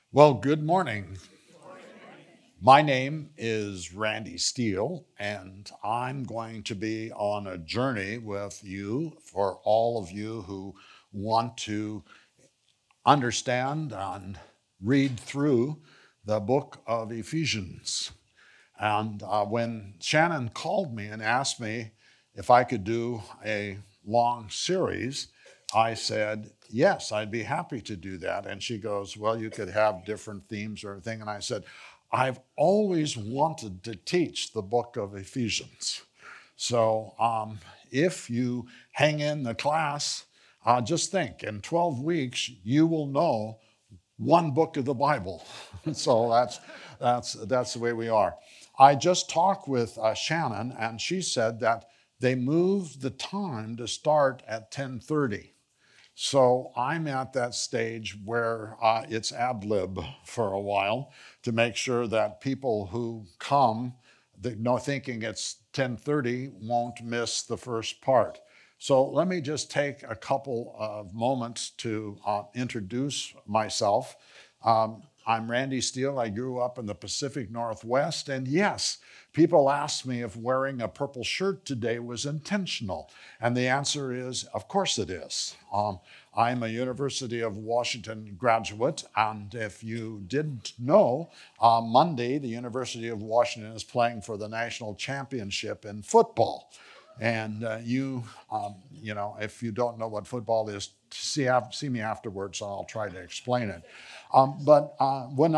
Well, good morning. My name is Randy Steele, and I'm going to be on a journey with you for all of you who want to understand and read through the book of Ephesians. And when Shannon called me and asked me if I could do a long series, I said, yes, I'd be happy to do that. And she goes, well, you could have different themes or anything. And I said, I've always wanted to teach the book of Ephesians. So if you hang in the class, just think in 12 weeks, you will know one book of the Bible. So that's the way we are. I just talked with Shannon, and she said that they moved the time to start at 10:30. So I'm at that stage where it's ad lib for a while to make sure that people who come, thinking it's 10:30, won't miss the first part. So let me just take a couple of moments to introduce myself. I'm Randy Steele. I grew up in the Pacific Northwest, and yes, people asked me if wearing a purple shirt today was intentional. And the answer is, of course it is. I'm a University of Washington graduate, and if you didn't know, Monday, the University of Washington is playing for the national championship in football. And if you don't know what football is, see me afterwards, and I'll try to explain it. But when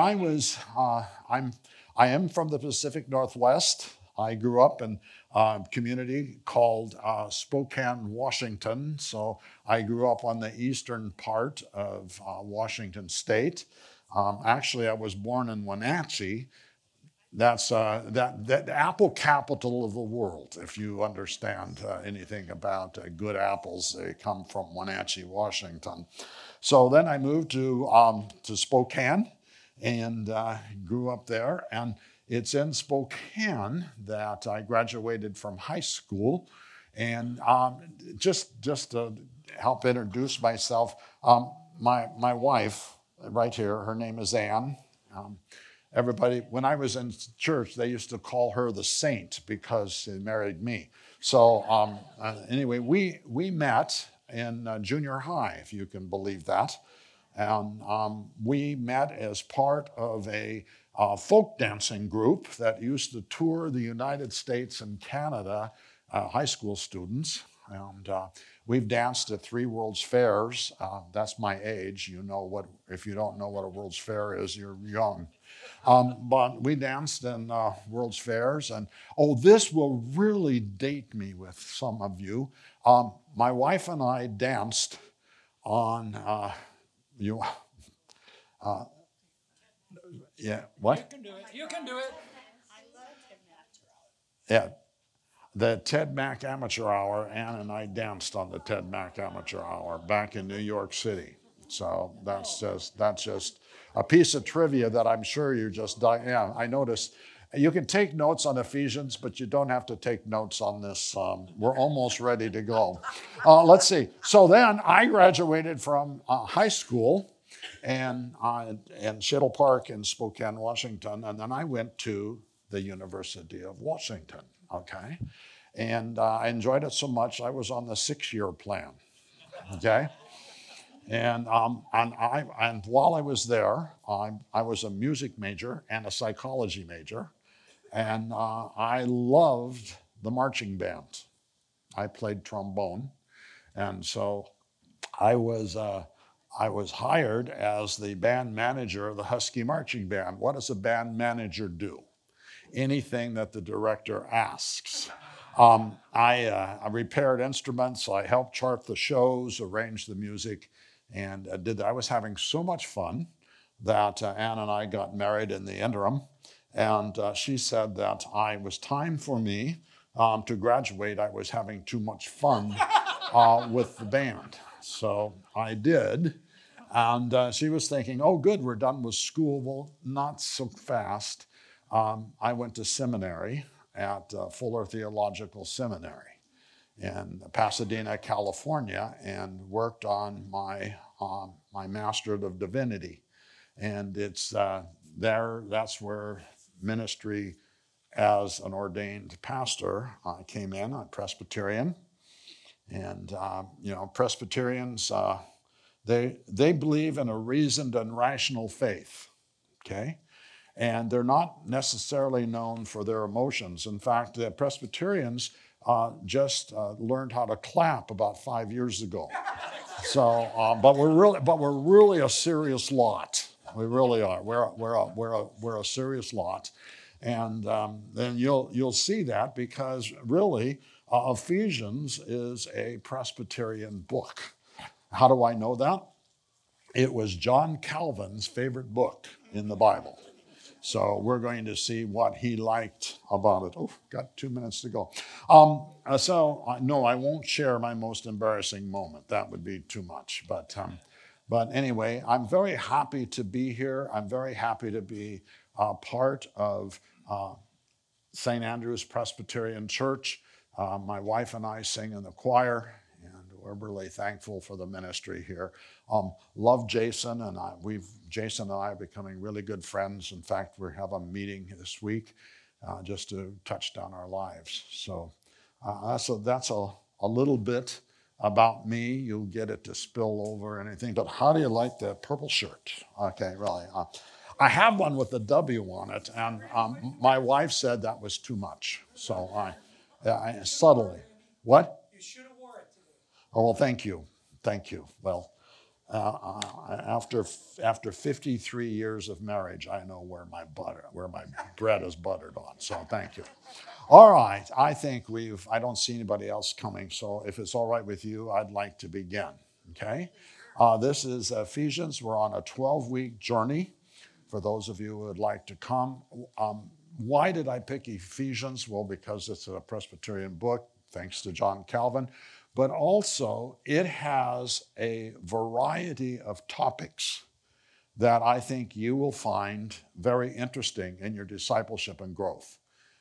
I am from the Pacific Northwest. I grew up in a community called Spokane, Washington. So I grew up on the eastern part of Washington State. Actually, I was born in Wenatchee. That's that apple capital of the world. If you understand anything about good apples, they come from Wenatchee, Washington. So then I moved to Spokane and grew up there. And it's in Spokane that I graduated from high school. And just to help introduce myself, my wife right here, her name is Ann. Everybody, when I was in church, they used to call her the saint because she married me. So anyway, we met in junior high, if you can believe that. And we met as part of a folk dancing group that used to tour the United States and Canada, high school students. And we've danced at 3 World's Fairs. That's my age. You know what? If you don't know what a World's Fair is, you're young. But we danced in World's Fairs. And oh, this will really date me with some of you. My wife and I danced on, you, uh, yeah, what? You can do it. You can do it. Yeah, the Ted Mack Amateur Hour. Ann and I danced on the Ted Mack Amateur Hour back in New York City. So that's just a piece of trivia that I'm sure you just yeah. I noticed you can take notes on Ephesians, but you don't have to take notes on this. We're almost ready to go. Let's see. So then I graduated from high school and in Shittle Park in Spokane, Washington, and then I went to the University of Washington. Okay. And I enjoyed it so much, I was on the 6-year plan. Okay. And while I was there, I was a music major and a psychology major. And I loved the marching band. I played trombone. And so I was, uh, I was hired as the band manager of the Husky Marching Band. What does a band manager do? Anything that the director asks. I repaired instruments, I helped chart the shows, arrange the music, and did that. I was having so much fun that Ann and I got married in the interim. And she said that I was time for me to graduate. I was having too much fun with the band. So I did. And she was thinking, oh, good, we're done with school. Well, not so fast. I went to seminary at Fuller Theological Seminary in Pasadena, California, and worked on my Master of Divinity. And it's there, that's where ministry as an ordained pastor, I came in. I'm Presbyterian. And, Presbyterians, they believe in a reasoned and rational faith, okay? And they're not necessarily known for their emotions. In fact, the Presbyterians just learned how to clap about 5 years ago. So, but we're really a serious lot. We really are. We're a serious lot, and then you'll see that because really Ephesians is a Presbyterian book. How do I know that? It was John Calvin's favorite book in the Bible. So we're going to see what he liked about it. Oh, got 2 minutes to go. No, I won't share my most embarrassing moment. That would be too much. But anyway, I'm very happy to be here. I'm very happy to be part of St. Andrew's Presbyterian Church. My wife and I sing in the choir, and we're really thankful for the ministry here. Love Jason, and Jason and I are becoming really good friends. In fact, we have a meeting this week just to touch down our lives. So that's a little bit about me. You'll get it to spill over anything. But how do you like the purple shirt? Okay, really. I have one with a W on it, and my wife said that was too much. So I subtly. What? You should have worn it today. Oh, well, thank you. Thank you. Well, after 53 years of marriage, I know where my bread is buttered on. So thank you. All right. I think I don't see anybody else coming. So if it's all right with you, I'd like to begin. Okay. This is Ephesians. We're on a 12-week journey. For those of you who would like to come. Why did I pick Ephesians? Well, because it's a Presbyterian book, thanks to John Calvin. But also, it has a variety of topics that I think you will find very interesting in your discipleship and growth.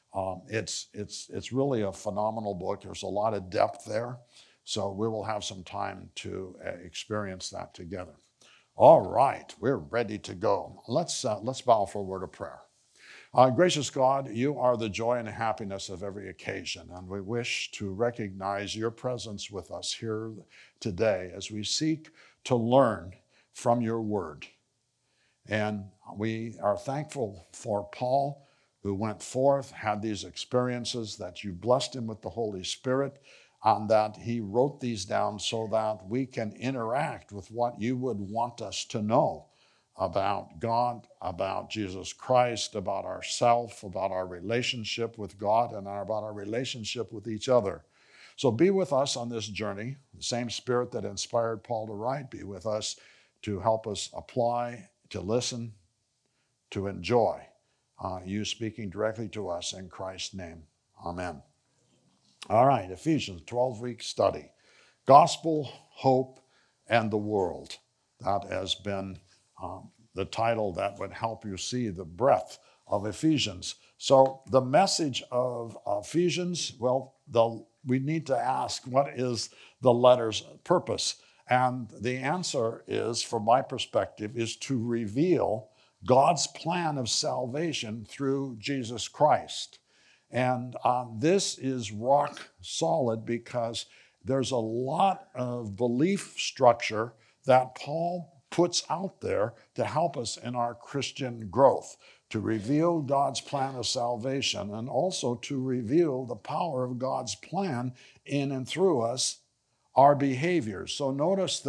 It's really a phenomenal book. There's a lot of depth there. So we will have some time to experience that together. All right, we're ready to go. Let's bow for a word of prayer. Gracious God, you are the joy and happiness of every occasion, and we wish to recognize your presence with us here today as we seek to learn from your word. And we are thankful for Paul, who went forth, had these experiences, that you blessed him with the Holy Spirit, and that he wrote these down so that we can interact with what you would want us to know about God, about Jesus Christ, about ourselves, about our relationship with God, and about our relationship with each other. So be with us on this journey. The same Spirit that inspired Paul to write, be with us to help us apply, to listen, to enjoy you speaking directly to us in Christ's name. Amen. All right, Ephesians, 12-week study. Gospel, hope, and the world. That has been the title that would help you see the breadth of Ephesians. So the message of Ephesians, well, we need to ask, what is the letter's purpose? And the answer is, from my perspective, is to reveal God's plan of salvation through Jesus Christ. And this is rock solid because there's a lot of belief structure that Paul puts out there to help us in our Christian growth, to reveal God's plan of salvation and also to reveal the power of God's plan in and through us, our behaviors. So notice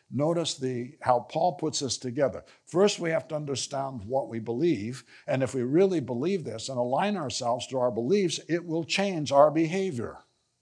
how Paul puts this together. First, we have to understand what we believe, and if we really believe this and align ourselves to our beliefs, it will change our behavior.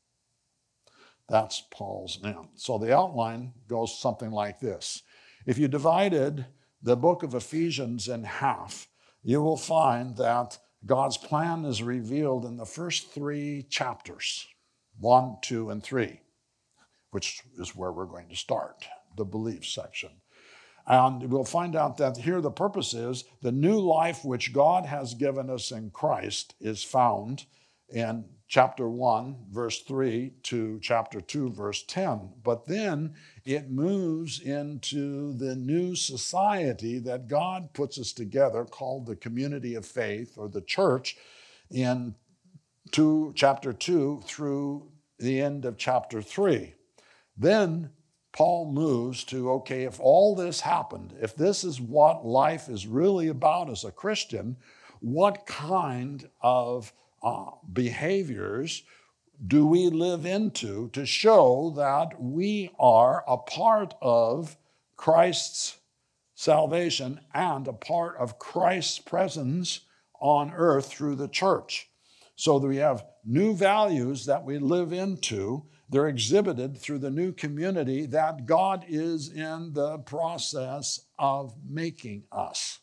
That's Paul's now. So the outline goes something like this. If you divided the book of Ephesians in half, you will find that God's plan is revealed in the first 3 chapters, 1, 2, and 3. Which is where we're going to start, the belief section. And we'll find out that here the purpose is the new life which God has given us in Christ is found in chapter 1, verse 3 to chapter 2, verse 10. But then it moves into the new society that God puts us together called the community of faith or the church in chapter 2 through the end of chapter 3. Then Paul moves to, okay, if all this happened, if this is what life is really about as a Christian, what kind of behaviors do we live into to show that we are a part of Christ's salvation and a part of Christ's presence on earth through the church? So that we have new values that we live into. They're exhibited through the new community that God is in the process of making us.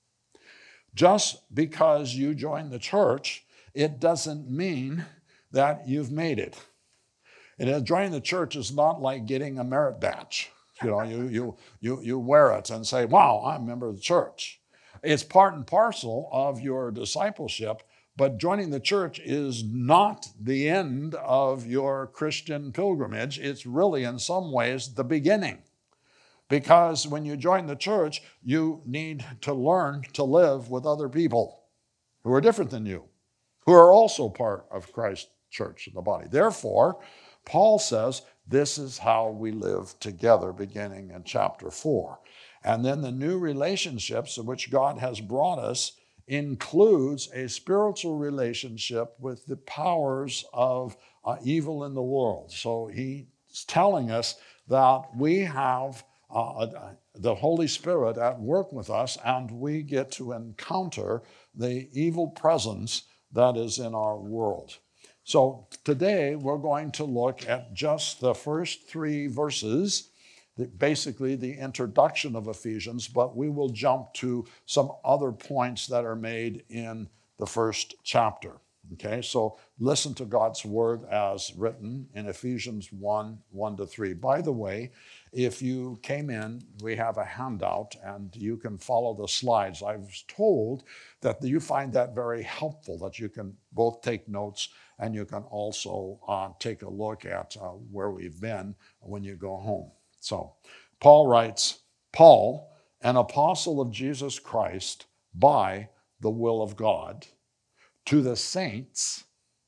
Just because you join the church, it doesn't mean that you've made it. And joining the church is not like getting a merit badge. You know, you wear it and say, wow, I'm a member of the church. It's part and parcel of your discipleship, but joining the church is not the end of your Christian pilgrimage. It's really, in some ways, the beginning. Because when you join the church, you need to learn to live with other people who are different than you, who are also part of Christ's church, the body. Therefore, Paul says this is how we live together, beginning in chapter 4. And then the new relationships in which God has brought us includes a spiritual relationship with the powers of evil in the world. So he's telling us that we have the Holy Spirit at work with us, and we get to encounter the evil presence that is in our world. So today we're going to look at just the first 3 verses, basically the introduction of Ephesians, but we will jump to some other points that are made in the first chapter. Okay, so listen to God's word as written in Ephesians 1, 1-3. By the way, if you came in, we have a handout and you can follow the slides. I was told that you find that very helpful, that you can both take notes and you can also take a look at where we've been when you go home. So Paul writes, Paul, an apostle of Jesus Christ by the will of God, to the saints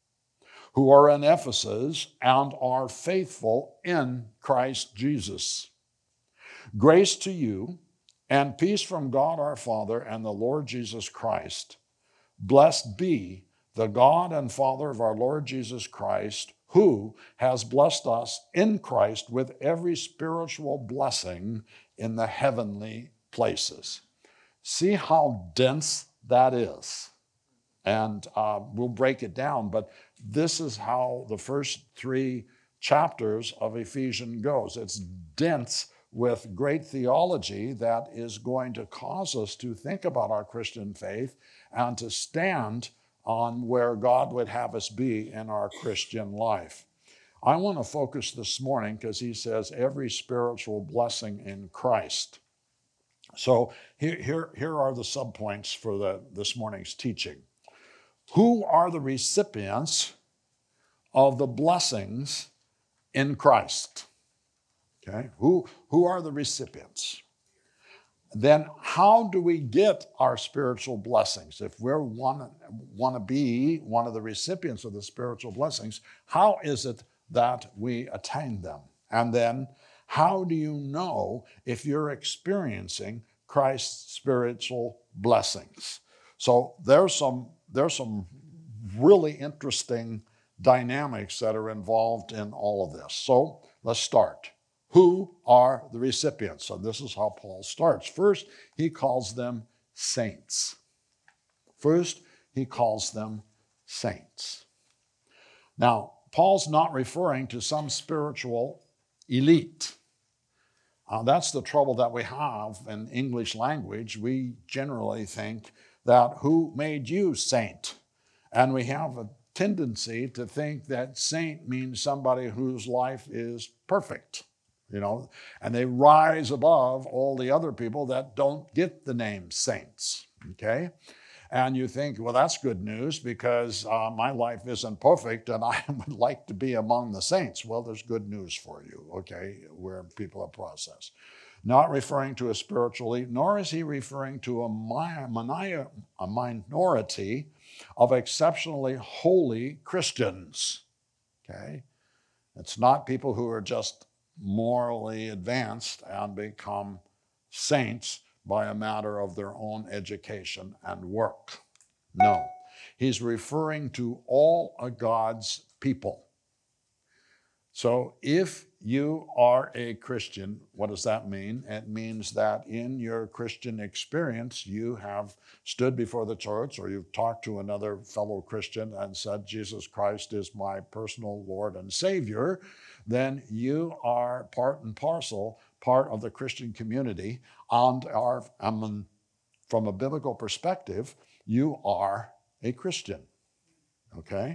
who are in Ephesus and are faithful in Christ Jesus. Grace to you and peace from God our Father and the Lord Jesus Christ. Blessed be the God and Father of our Lord Jesus Christ, who has blessed us in Christ with every spiritual blessing in the heavenly places. See how dense that is. And we'll break it down, but this is how the first 3 chapters of Ephesians goes. It's dense with great theology that is going to cause us to think about our Christian faith and to stand on where God would have us be in our Christian life. I want to focus this morning because he says every spiritual blessing in Christ. So here are the subpoints for this morning's teaching. Who are the recipients of the blessings in Christ? Okay, who are the recipients? Then how do we get our spiritual blessings? If we want to be one of the recipients of the spiritual blessings, how is it that we attain them? And then how do you know if you're experiencing Christ's spiritual blessings? So there's some really interesting dynamics that are involved in all of this. So let's start. Who are the recipients? So this is how Paul starts. First, he calls them saints. Now, Paul's not referring to some spiritual elite. That's the trouble that we have in English language. We generally think that who made you saint? And we have a tendency to think that saint means somebody whose life is perfect, and they rise above all the other people that don't get the name saints, okay? And you think, well, that's good news because my life isn't perfect and I would like to be among the saints. Well, there's good news for you, okay, where people are processed. Not referring to a spiritual elite, nor is he referring to a minority of exceptionally holy Christians, okay? It's not people who are just morally advanced and become saints by a matter of their own education and work. No, he's referring to all of God's people. So if you are a Christian, what does that mean? It means that in your Christian experience, you have stood before the church or you've talked to another fellow Christian and said, Jesus Christ is my personal Lord and Savior, then you are part and parcel, part of the Christian community, and are, from a biblical perspective, you are a Christian, okay?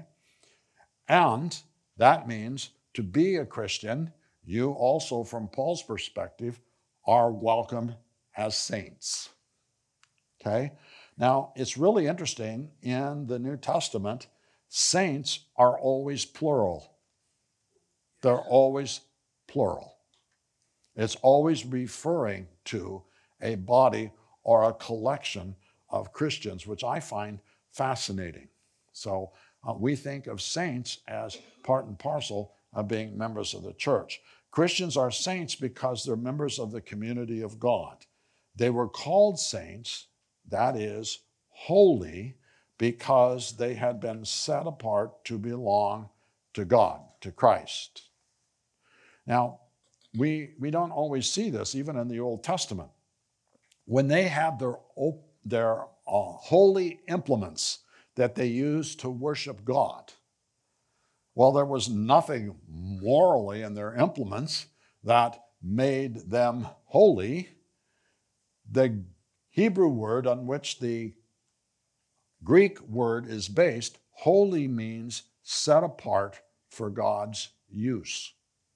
And that means to be a Christian, you also, from Paul's perspective, are welcomed as saints, okay? Now, it's really interesting in the New Testament, saints are always plural. They're always plural. It's always referring to a body or a collection of Christians, which I find fascinating. So we think of saints as part and parcel of being members of the church. Christians are saints because they're members of the community of God. They were called saints, that is, holy, because they had been set apart to belong to God, to Christ. Now, we don't always see this, even in the Old Testament. When they had their holy implements that they used to worship God, well, there was nothing morally in their implements that made them holy. The Hebrew word on which the Greek word is based, holy, means set apart for God's use.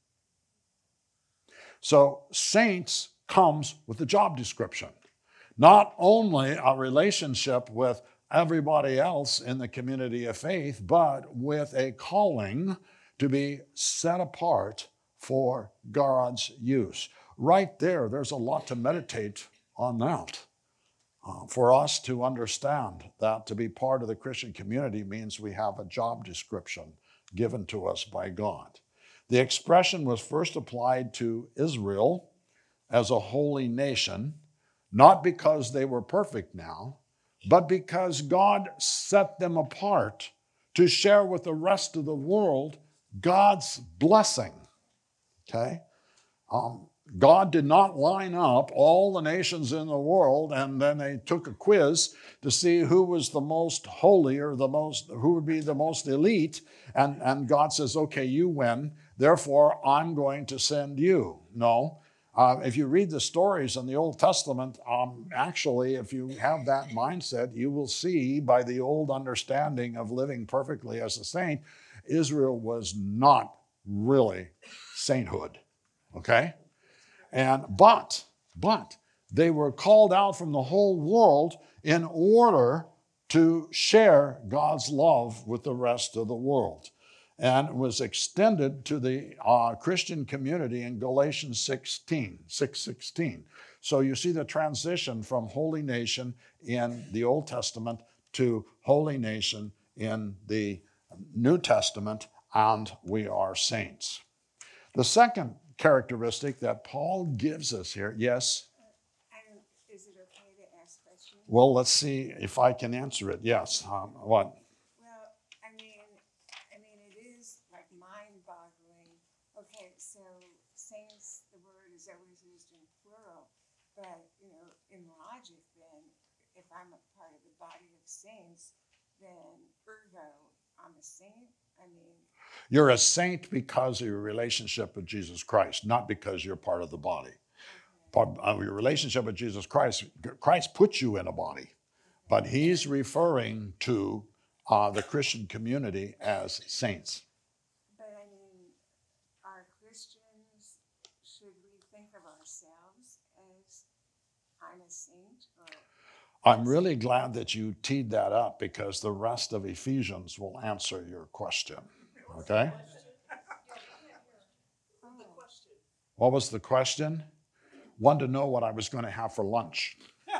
So saints comes with a job description. Not only a relationship with everybody else in the community of faith, but with a calling to be set apart for God's use. Right there, there's a lot to meditate on that. For us to understand that to be part of the Christian community means we have a job description given to us by God. The expression was first applied to Israel as a holy nation, not because they were perfect now, but because God set them apart to share with the rest of the world God's blessing. Okay? God did not line up all the nations in the world and then they took a quiz to see who was the most holy or who would be the most elite. And God says, okay, you win. Therefore, I'm going to send you. No. If you read the stories in the Old Testament, actually, if you have that mindset, you will see by the old understanding of living perfectly as a saint, Israel was not really sainthood. Okay? But they were called out from the whole world in order to share God's love with the rest of the world. And it was extended to the Christian community in Galatians 6:16. So you see the transition from holy nation in the Old Testament to holy nation in the New Testament, and we are saints. The second characteristic that Paul gives us here, yes? Is it okay to ask questions? Well, let's see if I can answer it. Yes. What? Well, I mean, it is like mind-boggling. Okay, so saints, the word is always used in plural, but in logic, then if I'm a part of the body of saints, then ergo, I'm a saint. I mean, You're a saint because of your relationship with Jesus Christ, not because you're part of the body. okay, Part of your relationship with Jesus Christ, Christ puts you in a body, but he's referring to the Christian community as saints. but I mean, are Christians, should we think of ourselves as I'm a saint or? I'm really glad that you teed that up because the rest of Ephesians will answer your question. Okay? What was the question? Wanted to know what I was going to have for lunch.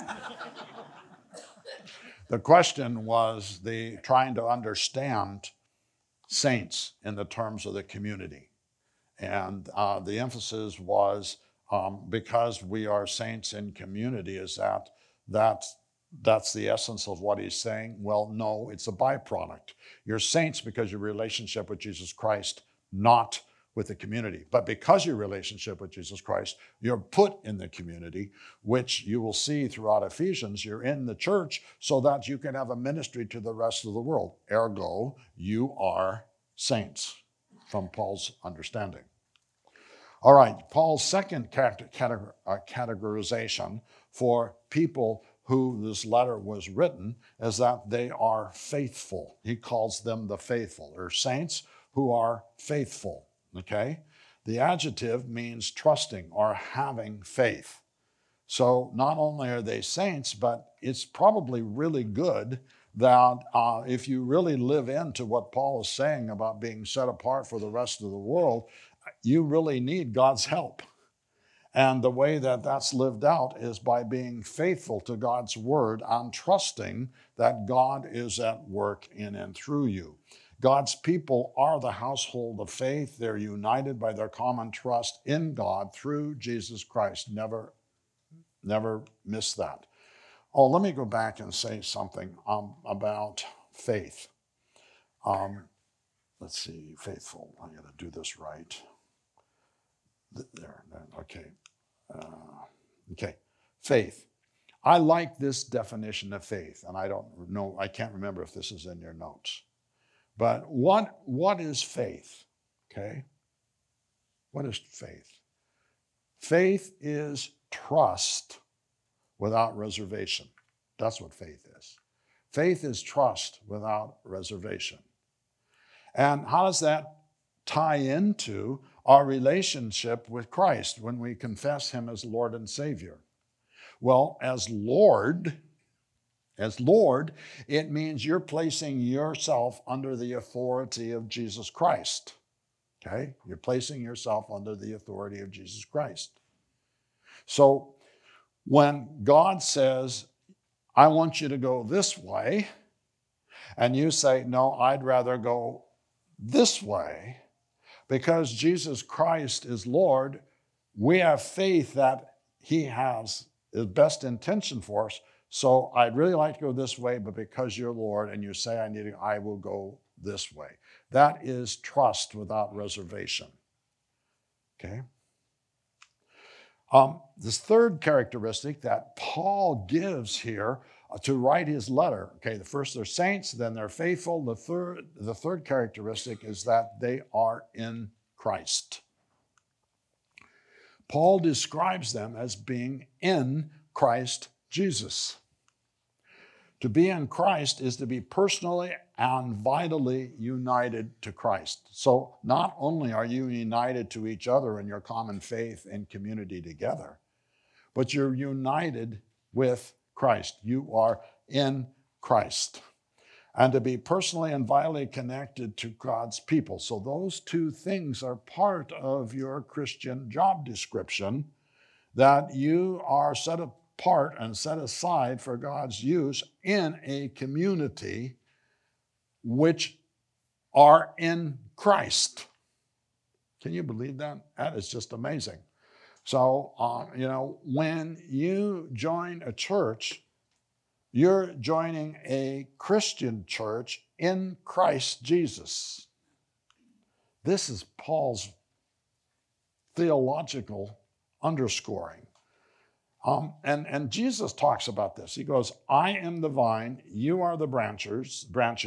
The question was the trying to understand saints in the terms of the community. And the emphasis was because we are saints in community, is that's the essence of what he's saying? Well, no, it's a byproduct. You're saints because your relationship with Jesus Christ, not with the community. But because your relationship with Jesus Christ, you're put in the community, which you will see throughout Ephesians. You're in the church so that you can have a ministry to the rest of the world. Ergo, you are saints, from Paul's understanding. All right, Paul's second categorization for people who this letter was written is that they are faithful. He calls them the faithful. They're saints who are faithful, okay? The adjective means trusting or having faith. So not only are they saints, but it's probably really good that if you really live into what Paul is saying about being set apart for the rest of the world, you really need God's help. And the way that that's lived out is by being faithful to God's word and trusting that God is at work in and through you. God's people are the household of faith. They're united by their common trust in God through Jesus Christ. Never miss that. Oh, let me go back and say something about faith. Let's see, faithful. I got to do this right. There, okay. Okay, faith. I like this definition of faith, and I don't know, I can't remember if this is in your notes. But what is faith? Okay? What is faith? Faith is trust without reservation. That's what faith is. Faith is trust without reservation. And how does that tie into our relationship with Christ when we confess him as Lord and Savior? Well, as Lord, it means you're placing yourself under the authority of Jesus Christ. Okay? You're placing yourself under the authority of Jesus Christ. So when God says, I want you to go this way, and you say, no, I'd rather go this way, because Jesus Christ is Lord, we have faith that he has his best intention for us. So I'd really like to go this way, but because you're Lord and you say I will go this way. That is trust without reservation. Okay? This third characteristic that Paul gives here to write his letter. Okay, the first they're saints, then they're faithful. The third characteristic is that they are in Christ. Paul describes them as being in Christ Jesus. To be in Christ is to be personally and vitally united to Christ. So not only are you united to each other in your common faith and community together, but you're united with Christ. You are in Christ. And to be personally and vitally connected to God's people. So those two things are part of your Christian job description, that you are set apart and set aside for God's use in a community which are in Christ. Can you believe that? That is just amazing. So, when you join a church, you're joining a Christian church in Christ Jesus. This is Paul's theological underscoring. And Jesus talks about this. He goes, I am the vine, you are the branches.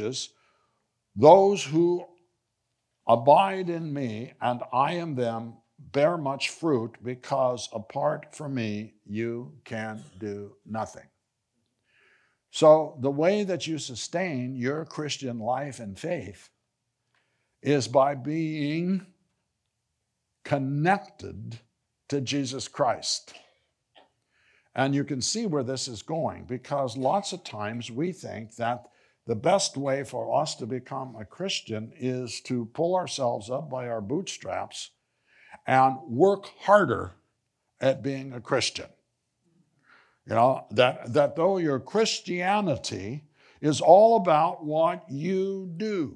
Those who abide in me and I in them bear much fruit, because apart from me, you can do nothing. So the way that you sustain your Christian life and faith is by being connected to Jesus Christ. And you can see where this is going, because lots of times we think that the best way for us to become a Christian is to pull ourselves up by our bootstraps and work harder at being a Christian. You know, that though your Christianity is all about what you do.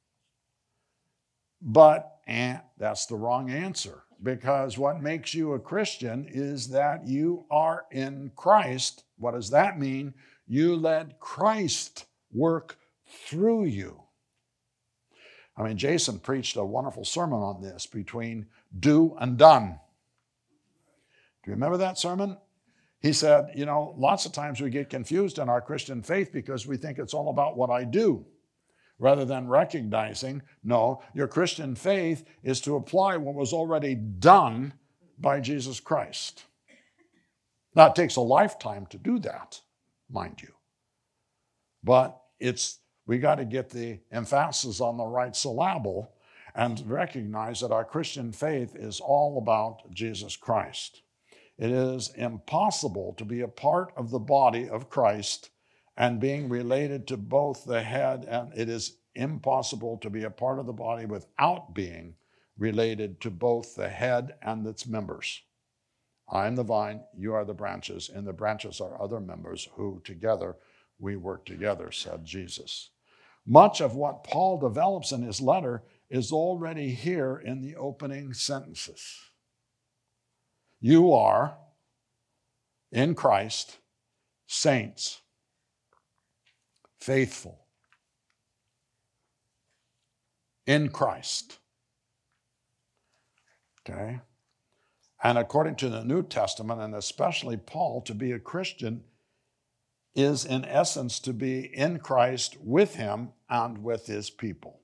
But that's the wrong answer, because what makes you a Christian is that you are in Christ. What does that mean? You let Christ work through you. I mean, Jason preached a wonderful sermon on this, between do and done. Do you remember that sermon? He said, you know, lots of times we get confused in our Christian faith because we think it's all about what I do, rather than recognizing, no, your Christian faith is to apply what was already done by Jesus Christ. Now, it takes a lifetime to do that, mind you. But we got to get the emphasis on the right syllable and recognize that our Christian faith is all about Jesus Christ. It is impossible to be a part of the body of Christ and being related to both the head, and it is impossible to be a part of the body without being related to both the head and its members. I am the vine, you are the branches, and the branches are other members who together we work together, said Jesus. Much of what Paul develops in his letter is already here in the opening sentences. You are, in Christ, saints, faithful, in Christ. Okay? And according to the New Testament, and especially Paul, to be a Christian is in essence to be in Christ with him and with his people.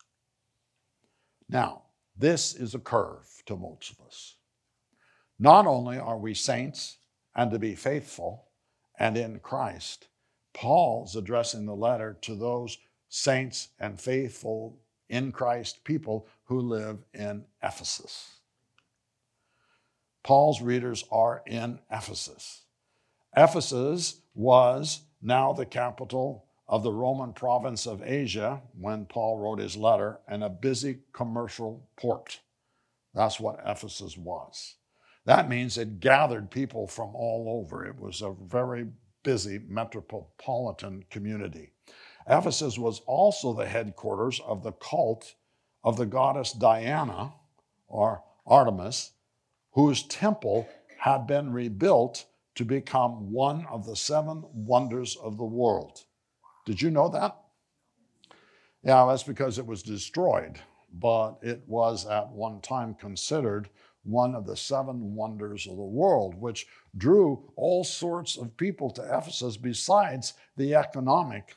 Now, this is a curve to most of us. Not only are we saints and to be faithful and in Christ, Paul's addressing the letter to those saints and faithful in Christ people who live in Ephesus. Paul's readers are in Ephesus. Ephesus was now the capital of the Roman province of Asia when Paul wrote his letter, and a busy commercial port. That's what Ephesus was. That means it gathered people from all over. It was a very busy metropolitan community. Ephesus was also the headquarters of the cult of the goddess Diana, or Artemis, whose temple had been rebuilt to become one of the 7 wonders of the world. Did you know that? Yeah, that's because it was destroyed, but it was at one time considered one of the 7 wonders of the world, which drew all sorts of people to Ephesus besides the economics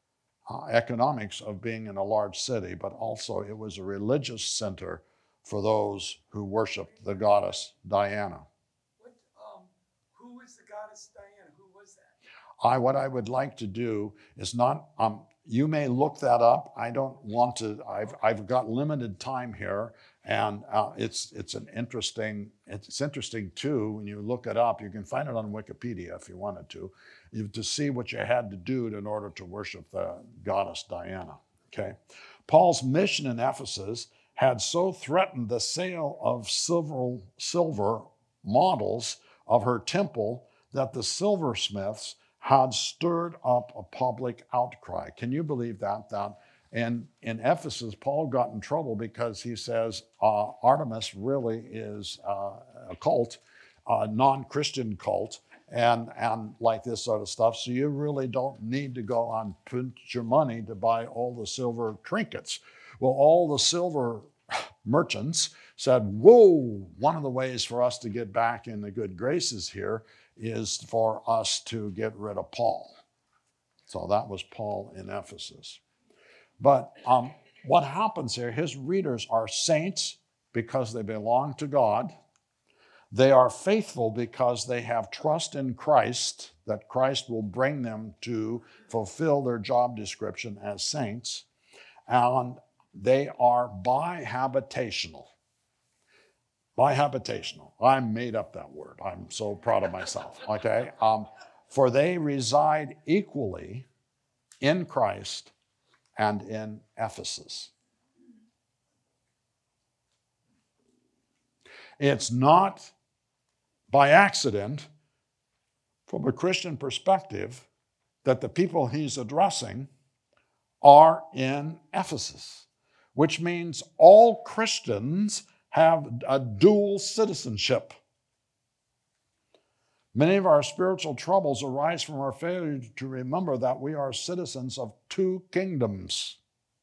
of being in a large city, but also it was a religious center for those who worshiped the goddess Diana. Who was the goddess Diana? Who was that? What I would like to do is not, you may look that up. I don't want to, I've got limited time here, and it's interesting too, when you look it up. You can find it on Wikipedia if you wanted to see what you had to do in order to worship the goddess Diana, okay? Paul's mission in Ephesus had so threatened the sale of silver models of her temple that the silversmiths had stirred up a public outcry. Can you believe that? And in Ephesus, Paul got in trouble because he says Artemis really is a cult, a non-Christian cult, and like this sort of stuff. So you really don't need to go and put your money to buy all the silver trinkets. Well, all the silver merchants said, whoa, one of the ways for us to get back in the good graces here is for us to get rid of Paul. So that was Paul in Ephesus. But what happens here, his readers are saints because they belong to God. They are faithful because they have trust in Christ, that Christ will bring them to fulfill their job description as saints. And they are bihabitational. By habitational. I made up that word. I'm so proud of myself. Okay? For they reside equally in Christ and in Ephesus. It's not by accident, from a Christian perspective, that the people he's addressing are in Ephesus, which means all Christians have a dual citizenship. Many of our spiritual troubles arise from our failure to remember that we are citizens of two kingdoms.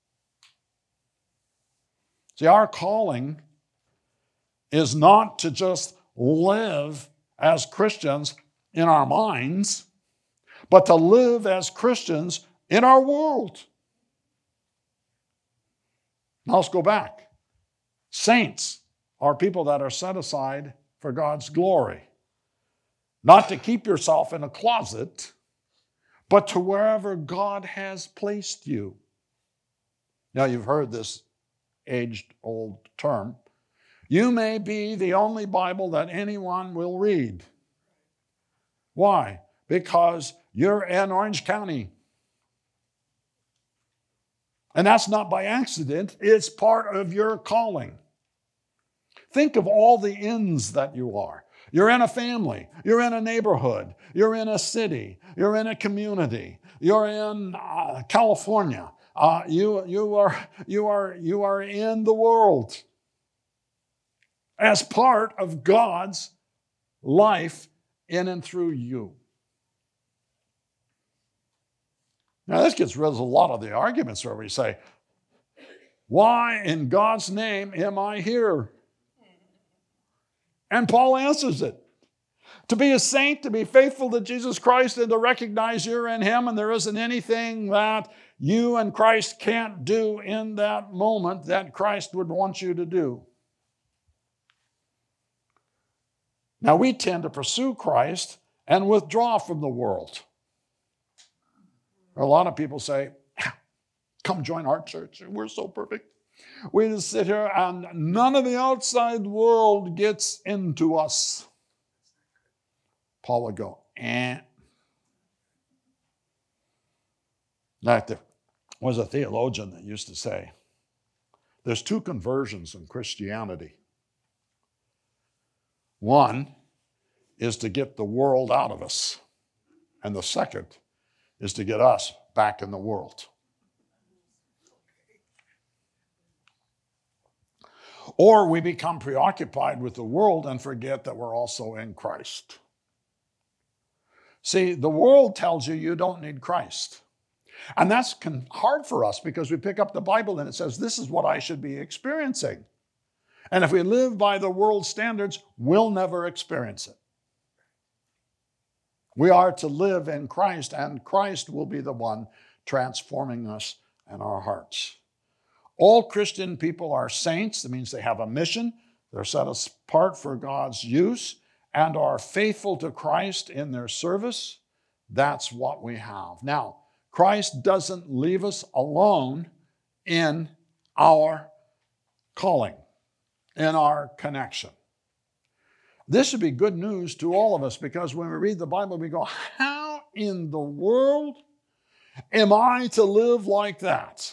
See, our calling is not to just live as Christians in our minds, but to live as Christians in our world. Now let's go back. Saints are people that are set aside for God's glory. Not to keep yourself in a closet, but to wherever God has placed you. Now, you've heard this age-old term. You may be the only Bible that anyone will read. Why? Because you're in Orange County. And that's not by accident, it's part of your calling. Think of all the ins that you are. You're in a family, you're in a neighborhood, you're in a city, you're in a community, you're in California, you are in the world as part of God's life in and through you. Now, this gets rid of a lot of the arguments where we say, why in God's name am I here? And Paul answers it. To be a saint, to be faithful to Jesus Christ, and to recognize you're in Him, and there isn't anything that you and Christ can't do in that moment that Christ would want you to do. Now, we tend to pursue Christ and withdraw from the world. A lot of people say, come join our church. We're so perfect. We just sit here and none of the outside world gets into us. Paul would go, eh. Like there was a theologian that used to say, there's two conversions in Christianity. One is to get the world out of us, and the second is to get us back in the world. Or we become preoccupied with the world and forget that we're also in Christ. See, the world tells you you don't need Christ. And that's hard for us because we pick up the Bible and it says, this is what I should be experiencing. And if we live by the world's standards, we'll never experience it. We are to live in Christ, and Christ will be the one transforming us and our hearts. All Christian people are saints. That means they have a mission. They're set apart for God's use and are faithful to Christ in their service. That's what we have. Now, Christ doesn't leave us alone in our calling, in our connection. This should be good news to all of us because when we read the Bible, we go, how in the world am I to live like that?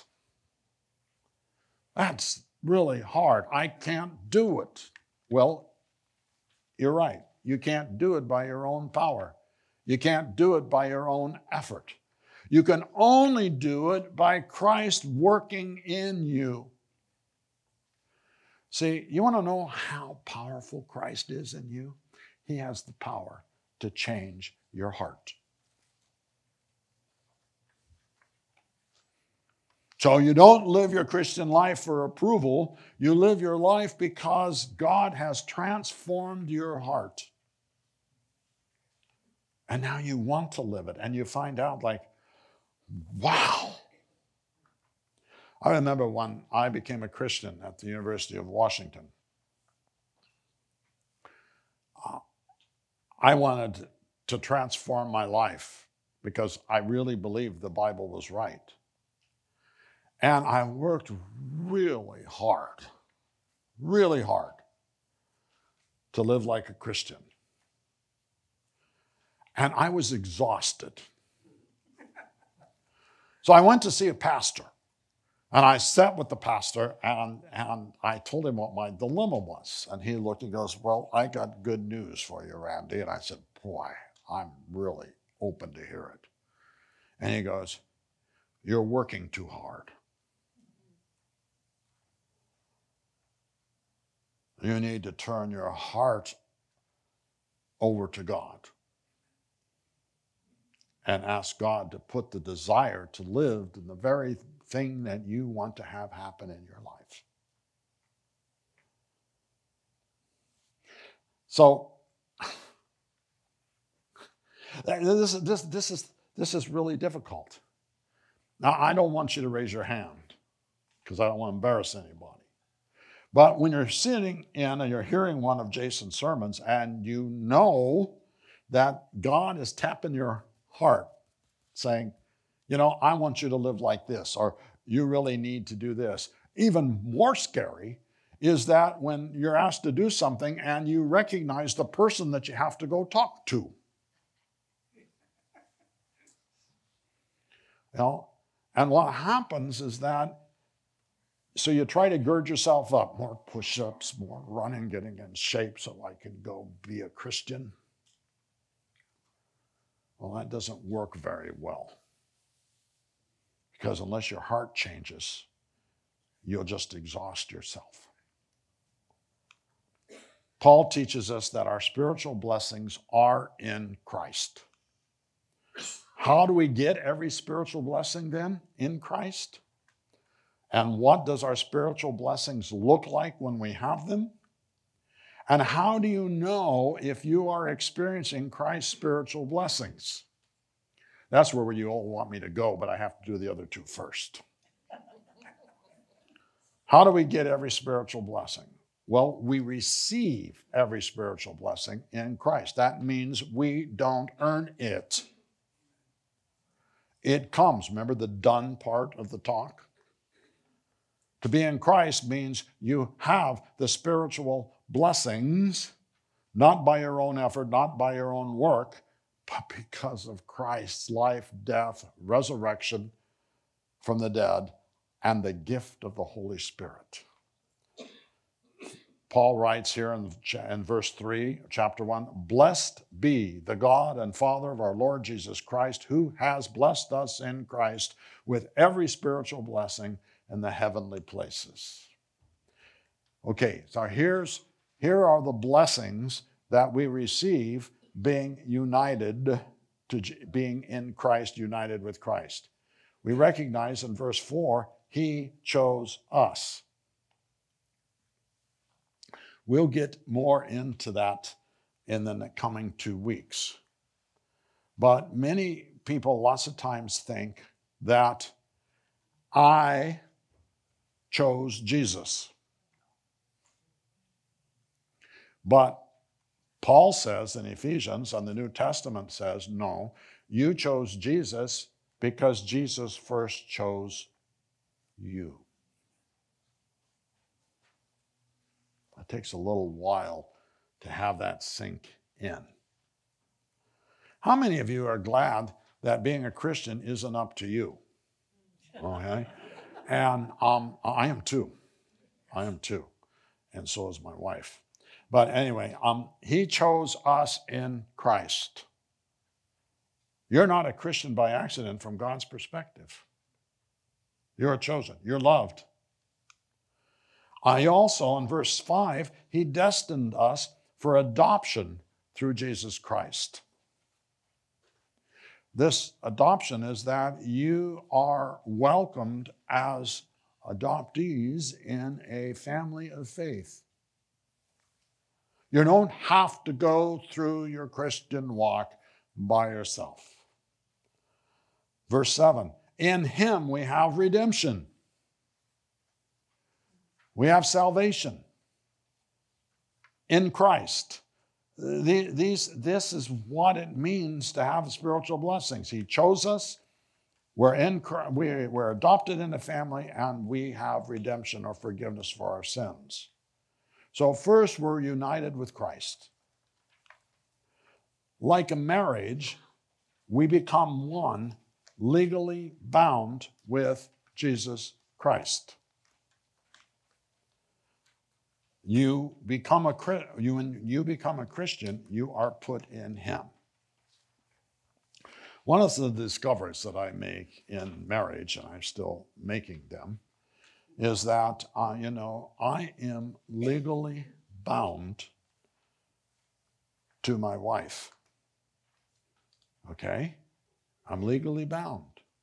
That's really hard. I can't do it. Well, you're right. You can't do it by your own power. You can't do it by your own effort. You can only do it by Christ working in you. See, you want to know how powerful Christ is in you? He has the power to change your heart. So you don't live your Christian life for approval. You live your life because God has transformed your heart. And now you want to live it. And you find out like, wow. I remember when I became a Christian at the University of Washington. I wanted to transform my life because I really believed the Bible was right. And I worked really hard to live like a Christian. And I was exhausted. So I went to see a pastor. And I sat with the pastor and I told him what my dilemma was. And he looked and goes, well, I got good news for you, Randy. And I said, boy, I'm really open to hear it. And he goes, you're working too hard. You need to turn your heart over to God and ask God to put the desire to live in the very thing that you want to have happen in your life. So this is really difficult. Now, I don't want you to raise your hand because I don't want to embarrass anybody. But when you're sitting in and you're hearing one of Jason's sermons and you know that God is tapping your heart saying, you know, I want you to live like this, or you really need to do this. Even more scary is that when you're asked to do something and you recognize the person that you have to go talk to. You know, and what happens is that, so you try to gird yourself up, more push-ups, more running, getting in shape so I can go be a Christian. Well, that doesn't work very well. Because unless your heart changes, you'll just exhaust yourself. Paul teaches us that our spiritual blessings are in Christ. How do we get every spiritual blessing then? In Christ. And what does our spiritual blessings look like when we have them? And how do you know if you are experiencing Christ's spiritual blessings? That's where you all want me to go, but I have to do the other two first. How do we get every spiritual blessing? Well, we receive every spiritual blessing in Christ. That means we don't earn it. It comes. Remember the done part of the talk? To be in Christ means you have the spiritual blessings, not by your own effort, not by your own work, but because of Christ's life, death, resurrection from the dead, and the gift of the Holy Spirit. Paul writes here in verse 3, chapter 1, blessed be the God and Father of our Lord Jesus Christ, who has blessed us in Christ with every spiritual blessing in the heavenly places. Okay, so here are the blessings that we receive being united to being in Christ, united with Christ. We recognize in verse 4, he chose us. We'll get more into that in the coming 2 weeks. But many people lots of times think that I chose Jesus. But Paul says in Ephesians, and the New Testament says, no, you chose Jesus because Jesus first chose you. It takes a little while to have that sink in. How many of you are glad that being a Christian isn't up to you? Okay? And I am too. I am too. And so is my wife. But anyway, he chose us in Christ. You're not a Christian by accident from God's perspective. You're chosen. You're loved. I also, in verse 5, he destined us for adoption through Jesus Christ. This adoption is that you are welcomed as adoptees in a family of faith. You don't have to go through your Christian walk by yourself. Verse 7, in him we have redemption. We have salvation in Christ. This is what it means to have spiritual blessings. He chose us. We're adopted in the family, and we have redemption or forgiveness for our sins. So first we're united with Christ. Like a marriage, we become one, legally bound with Jesus Christ. When you become a Christian, you are put in him. One of the discoveries that I make in marriage, and I'm still making them, is that, I am legally bound to my wife. Okay? I'm legally bound.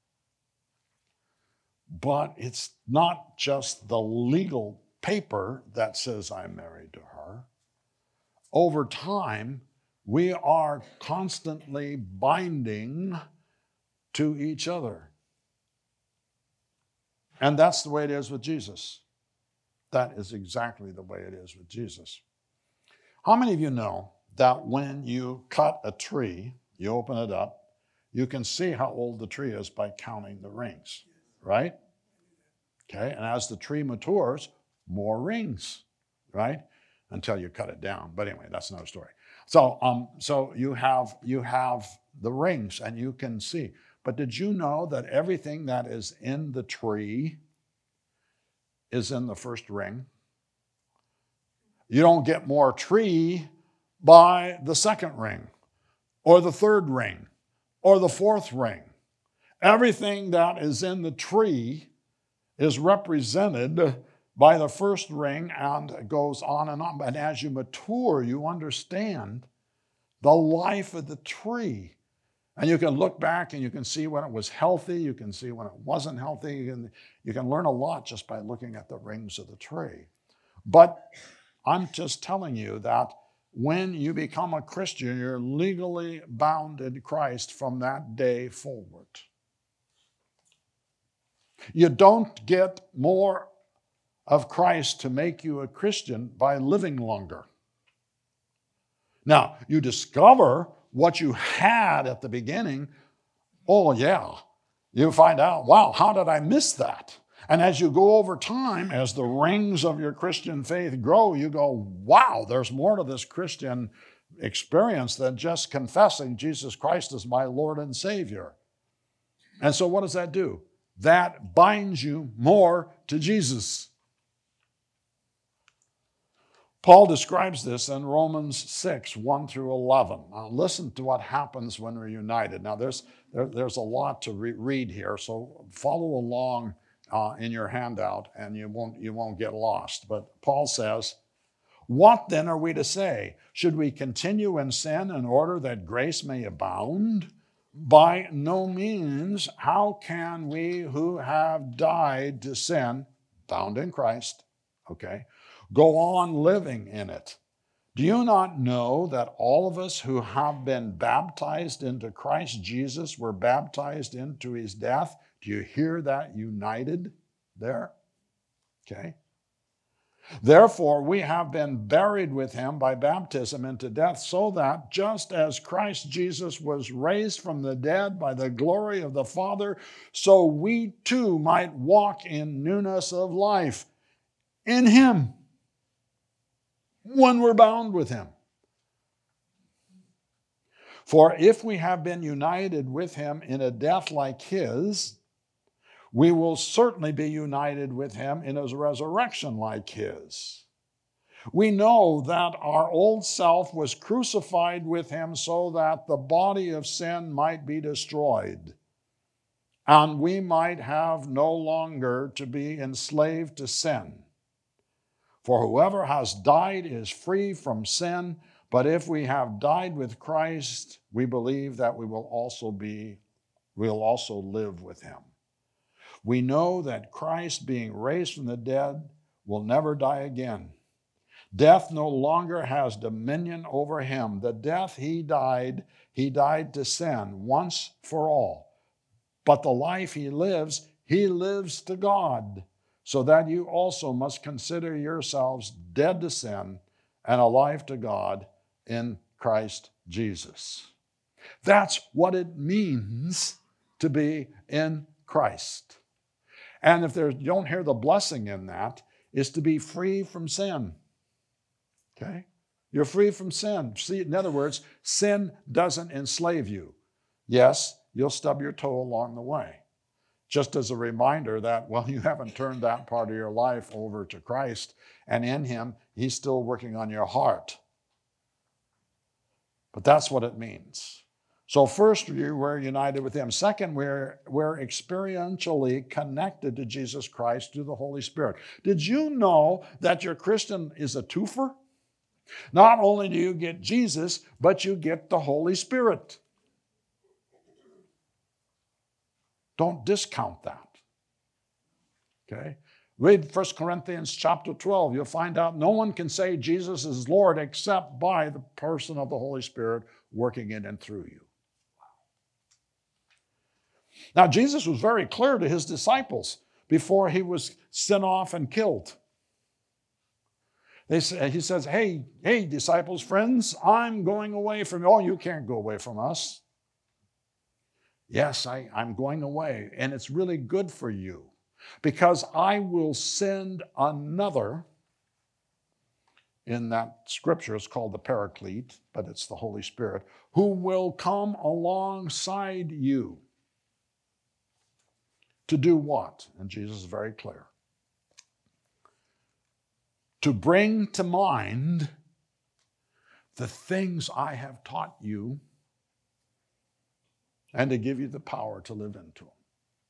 But it's not just the legal paper that says I'm married to her. Over time, we are constantly binding to each other. And that's the way it is with Jesus. That is exactly the way it is with Jesus. How many of you know that when you cut a tree, you open it up, you can see how old the tree is by counting the rings, right? Okay, and as the tree matures, more rings, right? Until you cut it down. But anyway, that's another story. So you have the rings, and you can see. But did you know that everything that is in the tree is in the first ring? You don't get more tree by the second ring, or the third ring, or the fourth ring. Everything that is in the tree is represented by the first ring and goes on and on. And as you mature, you understand the life of the tree. And you can look back and you can see when it was healthy, you can see when it wasn't healthy. You can learn a lot just by looking at the rings of the tree. But I'm just telling you that when you become a Christian, you're legally bound in Christ from that day forward. You don't get more of Christ to make you a Christian by living longer. Now, you discover what you had at the beginning. Oh, yeah. You find out, wow, how did I miss that? And as you go over time, as the rings of your Christian faith grow, you go, wow, there's more to this Christian experience than just confessing Jesus Christ as my Lord and Savior. And so what does that do? That binds you more to Jesus. Paul describes this in Romans 6, 1 through 11. Now listen to what happens when we're united. Now there's a lot to read here, so follow along in your handout and you won't get lost. But Paul says, "What then are we to say? Should we continue in sin in order that grace may abound? By no means. How can we who have died to sin, bound in Christ, okay, go on living in it? Do you not know that all of us who have been baptized into Christ Jesus were baptized into his death?" Do you hear that united there? Okay. "Therefore, we have been buried with him by baptism into death, so that just as Christ Jesus was raised from the dead by the glory of the Father, so we too might walk in newness of life in him," when we're bound with him. "For if we have been united with him in a death like his, we will certainly be united with him in his resurrection like his. We know that our old self was crucified with him so that the body of sin might be destroyed, and we might have no longer to be enslaved to sin. For whoever has died is free from sin, but if we have died with Christ, we believe that we'll also live with him. We know that Christ, being raised from the dead, will never die again. Death no longer has dominion over him. The death he died to sin once for all. But the life he lives to God, so that you also must consider yourselves dead to sin and alive to God in Christ Jesus." That's what it means to be in Christ. And if you don't hear the blessing in that, is to be free from sin. Okay? You're free from sin. See, in other words, sin doesn't enslave you. Yes, you'll stub your toe along the way. Just as a reminder that, well, you haven't turned that part of your life over to Christ, and in Him, He's still working on your heart. But that's what it means. So first, we're united with Him. Second, we're experientially connected to Jesus Christ through the Holy Spirit. Did you know that your Christian is a twofer? Not only do you get Jesus, but you get the Holy Spirit. Don't discount that. Okay? Read 1 Corinthians chapter 12. You'll find out no one can say Jesus is Lord except by the person of the Holy Spirit working in and through you. Now, Jesus was very clear to His disciples before He was sent off and killed. He says, hey, disciples, friends, I'm going away from you. Oh, you can't go away from us. Yes, I'm going away, and it's really good for you because I will send another. In that scripture, it's called the Paraclete, but it's the Holy Spirit, who will come alongside you. To do what? And Jesus is very clear. To bring to mind the things I have taught you and to give you the power to live into them.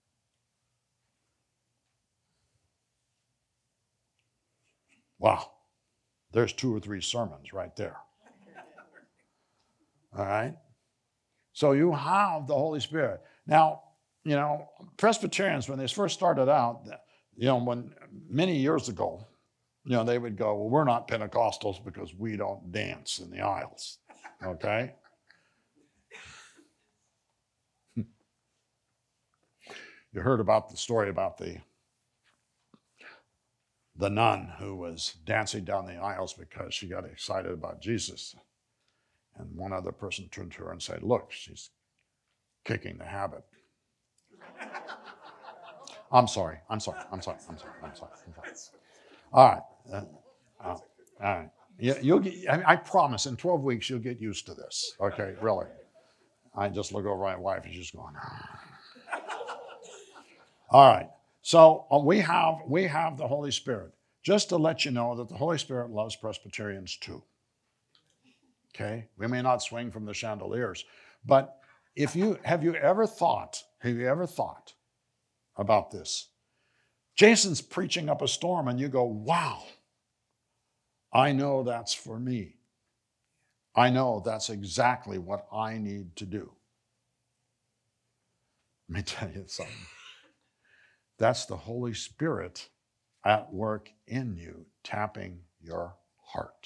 Wow. There's 2 or 3 sermons right there. All right? So you have the Holy Spirit. Now, Presbyterians, when they first started out, when many years ago, they would go, well, we're not Pentecostals because we don't dance in the aisles. Okay? You heard about the story about the nun who was dancing down the aisles because she got excited about Jesus. And one other person turned to her and said, look, she's kicking the habit. I'm sorry. All right. All right. I promise in 12 weeks you'll get used to this. Okay, really. I just look over at my wife and she's going, All right. So we have the Holy Spirit. Just to let you know that the Holy Spirit loves Presbyterians too. Okay? We may not swing from the chandeliers, but have you ever thought about this? Jason's preaching up a storm and you go, wow, I know that's for me. I know that's exactly what I need to do. Let me tell you something. That's the Holy Spirit at work in you, tapping your heart.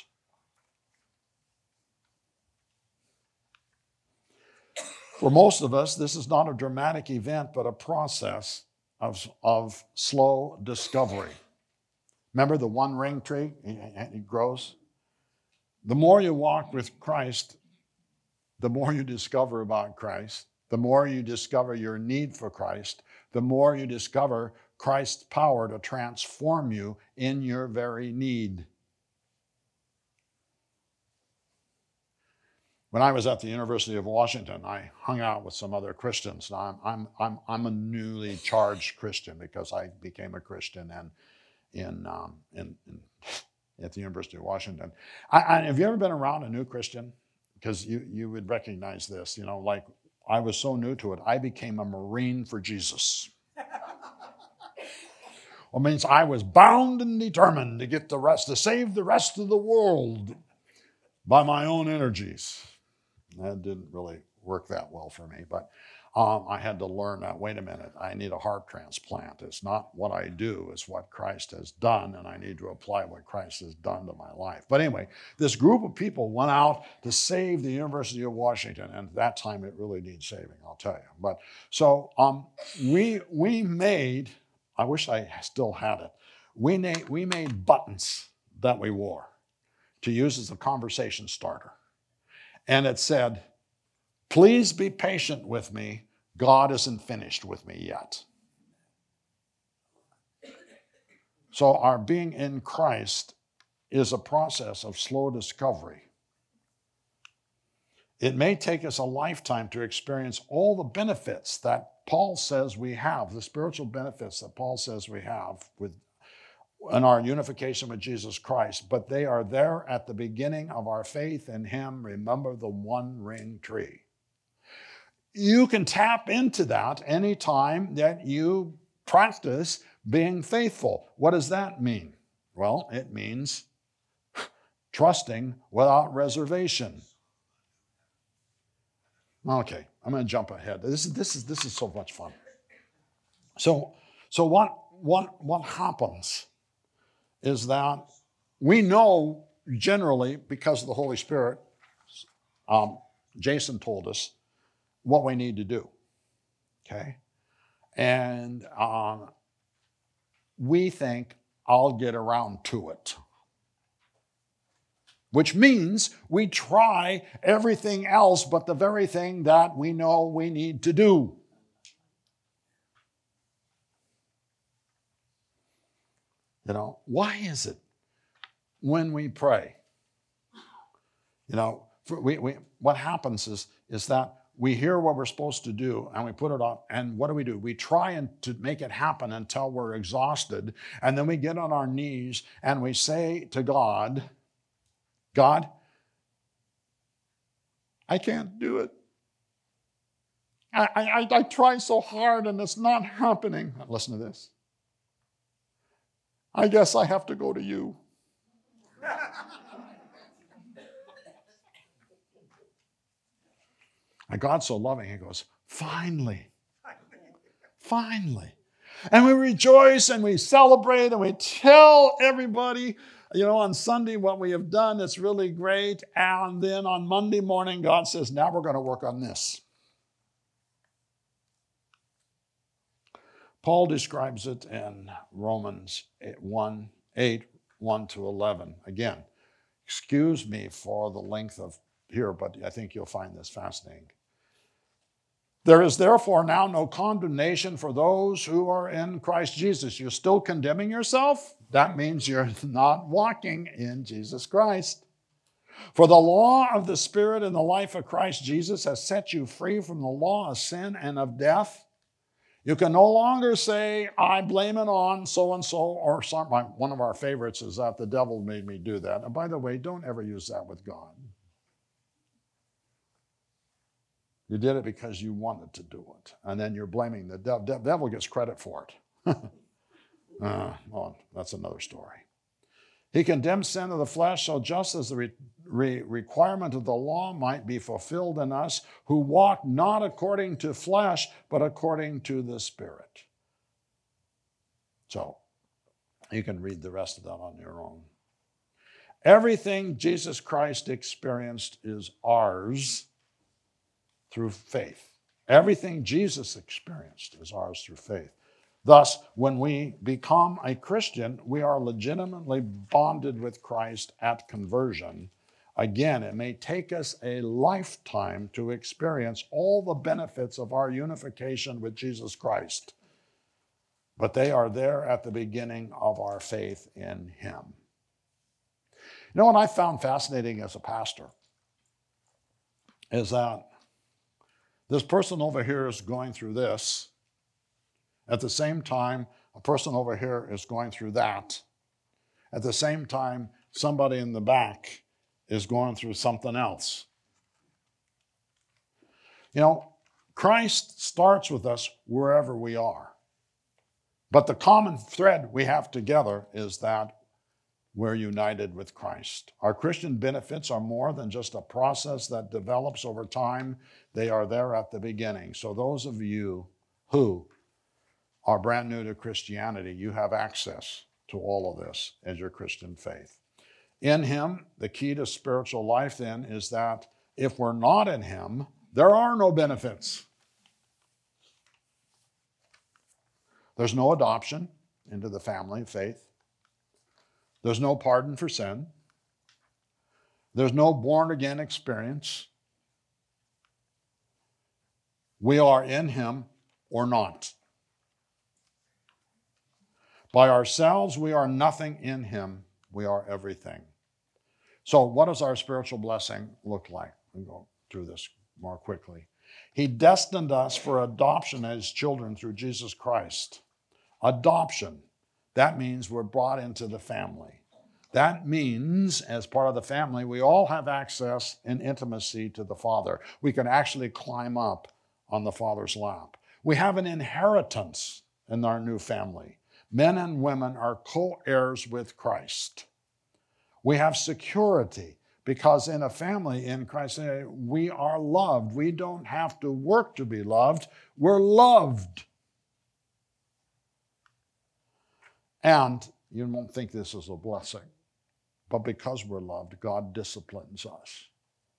For most of us, this is not a dramatic event, but a process of slow discovery. Remember the one ring tree? It grows. The more you walk with Christ, the more you discover about Christ, the more you discover your need for Christ, the more you discover Christ's power to transform you in your very need. When I was at the University of Washington, I hung out with some other Christians. Now, I'm a newly charged Christian because I became a Christian at the University of Washington. Have you ever been around a new Christian? Because you would recognize this. Like I was so new to it, I became a Marine for Jesus. It means I was bound and determined to save the rest of the world by my own energies. That didn't really work that well for me, but I had to learn that, wait a minute, I need a heart transplant. It's not what I do, it's what Christ has done, and I need to apply what Christ has done to my life. But anyway, this group of people went out to save the University of Washington, and at that time it really needs saving, I'll tell you. But so we made, I wish I still had it, we made buttons that we wore to use as a conversation starter. And it said, please be patient with me. God isn't finished with me yet. So our being in Christ is a process of slow discovery. It may take us a lifetime to experience all the benefits that Paul says we have, the spiritual benefits that Paul says we have in our unification with Jesus Christ, but they are there at the beginning of our faith in Him. Remember the one ring tree. You can tap into that anytime that you practice being faithful. What does that mean? Well, it means trusting without reservation. Okay, I'm going to jump ahead. This is so much fun. So what happens is that we know generally, because of the Holy Spirit, Jason told us what we need to do. Okay, and we think I'll get around to it. Which means we try everything else but the very thing that we know we need to do. You know, why is it when we pray? You know, what happens is that we hear what we're supposed to do and we put it up, and what do? We try to make it happen until we're exhausted, and then we get on our knees and we say to God, God, I can't do it. I try so hard and it's not happening. Listen to this. I guess I have to go to you. And God's so loving, He goes, finally. Finally. And we rejoice and we celebrate and we tell everybody, you know, on Sunday what we have done. It's really great. And then on Monday morning, God says, now we're going to work on this. Paul describes it in Romans 8:1-11. Again, excuse me for the length of here, but I think you'll find this fascinating. There is therefore now no condemnation for those who are in Christ Jesus. You're still condemning yourself? That means you're not walking in Jesus Christ. For the law of the Spirit in the life of Christ Jesus has set you free from the law of sin and of death. You can no longer say, I blame it on so-and-so, or one of our favorites is that the devil made me do that. And by the way, don't ever use that with God. You did it because you wanted to do it. And then you're blaming the devil. The devil gets credit for it. Well, that's another story. He condemns sin of the flesh, so just as the requirement of the law might be fulfilled in us, who walk not according to flesh, but according to the Spirit. So, you can read the rest of that on your own. Everything Jesus Christ experienced is ours through faith. Everything Jesus experienced is ours through faith. Thus, when we become a Christian, we are legitimately bonded with Christ at conversion. Again, it may take us a lifetime to experience all the benefits of our unification with Jesus Christ, but they are there at the beginning of our faith in Him. You know what I found fascinating as a pastor is that this person over here is going through this. At the same time, a person over here is going through that. At the same time, somebody in the back is going through something else. You know, Christ starts with us wherever we are. But the common thread we have together is that we're united with Christ. Our Christian benefits are more than just a process that develops over time. They are there at the beginning. So those of you who are brand new to Christianity, you have access to all of this as your Christian faith. In Him, the key to spiritual life then is that if we're not in Him, there are no benefits. There's no adoption into the family of faith. There's no pardon for sin. There's no born-again experience. We are in Him or not. By ourselves, we are nothing in Him We are everything. So what does our spiritual blessing look like? We'll go through this more quickly. He destined us for adoption as children through Jesus Christ. Adoption. That means we're brought into the family. That means, as part of the family, we all have access and intimacy to the Father. We can actually climb up on the Father's lap. We have an inheritance in our new family. Men and women are co-heirs with Christ. We have security because in a family in Christ, we are loved. We don't have to work to be loved. We're loved. And you won't think this is a blessing, but because we're loved, God disciplines us.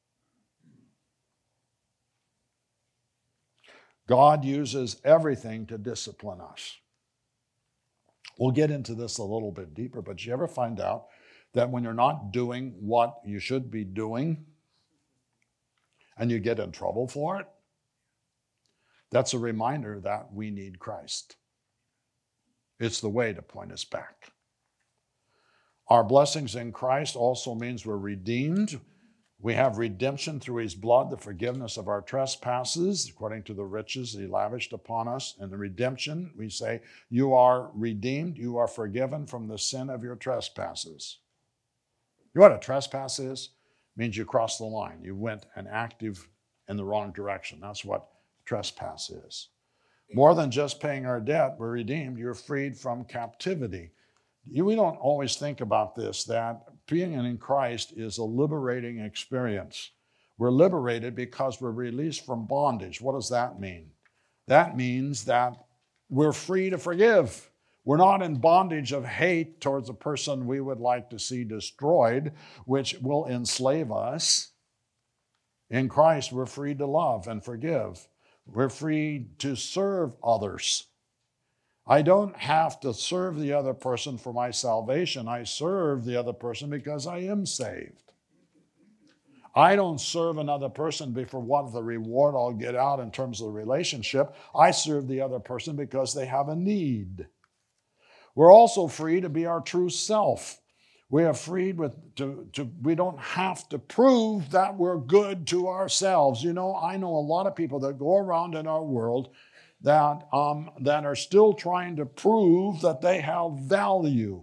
God uses everything to discipline us. We'll get into this a little bit deeper, but you ever find out that when you're not doing what you should be doing and you get in trouble for it, that's a reminder that we need Christ. It's the way to point us back. Our blessings in Christ also means we're redeemed. We have redemption through his blood, the forgiveness of our trespasses, according to the riches he lavished upon us. And the redemption, we say, you are redeemed, you are forgiven from the sin of your trespasses. You know what a trespass is? It means you crossed the line. You went and active in the wrong direction. That's what trespass is. More than just paying our debt, we're redeemed. You're freed from captivity. We don't always think about this, that being in Christ is a liberating experience. We're liberated because we're released from bondage. What does that mean? That means that we're free to forgive. We're not in bondage of hate towards a person we would like to see destroyed, which will enslave us. In Christ, we're free to love and forgive. We're free to serve others. I don't have to serve the other person for my salvation. I serve the other person because I am saved. I don't serve another person for what the reward I'll get out in terms of the relationship. I serve the other person because they have a need. We're also free to be our true self. We are freed we don't have to prove that we're good to ourselves. You know, I know a lot of people that go around in our world that are still trying to prove that they have value.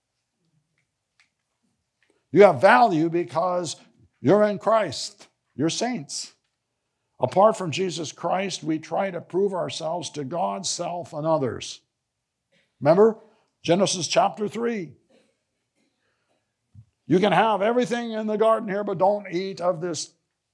You have value because you're in Christ. You're saints. Apart from Jesus Christ, we try to prove ourselves to God, self, and others. Remember Genesis chapter 3. You can have everything in the garden here, but don't eat of this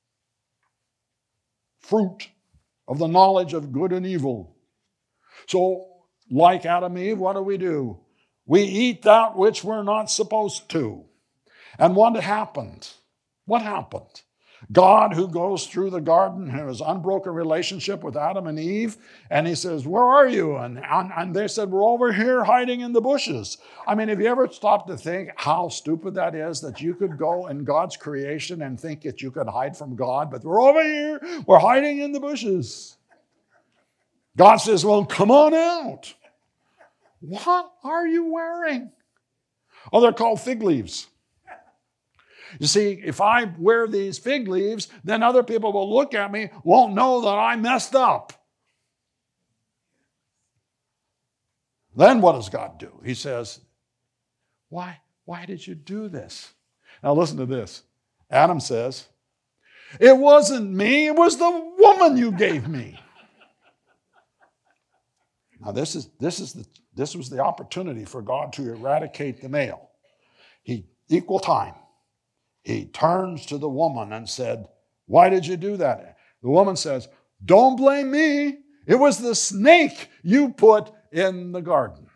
fruit of the knowledge of good and evil. So, like Adam and Eve, what do? We eat that which we're not supposed to. And what happened? What happened? God, who goes through the garden, has unbroken relationship with Adam and Eve, and he says, where are you? And they said, we're over here hiding in the bushes. I mean, have you ever stopped to think how stupid that is, that you could go in God's creation and think that you could hide from God, but we're over here, we're hiding in the bushes. God says, well, come on out. What are you wearing? Oh, they're called fig leaves. You see, if I wear these fig leaves, then other people will look at me, won't know that I messed up. Then what does God do? He says, why did you do this? Now listen to this. Adam says, it wasn't me, it was the woman you gave me. Now this was the opportunity for God to eradicate the male. Equal time. He turns to the woman and said, why did you do that? The woman says, don't blame me. It was the snake you put in the garden.